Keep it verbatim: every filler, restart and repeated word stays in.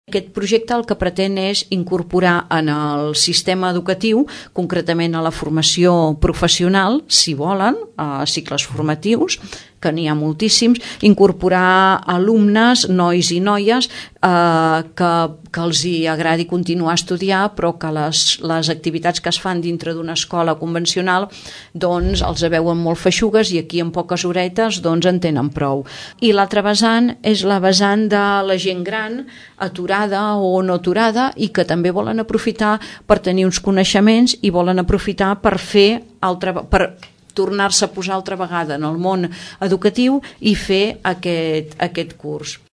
Aquest projecte el que pretén és incorporar en el sistema educatiu, concretament a la formació professional, si volen, a cicles formatius, que n'hi ha moltíssims, incorporar alumnes, nois i noies, eh, que, que els hi agradi continuar a estudiar, però que les, les activitats que es fan dintre d'una escola convencional doncs els veuen molt feixugues i aquí en poques horetes doncs en tenen prou. I l'altra vessant és la vessant de la gent gran, aturada o no aturada, i que també volen aprofitar per tenir uns coneixements i volen aprofitar per fer altra, per tornar-se a posar altra vegada en el món educatiu i fer aquest, aquest curs.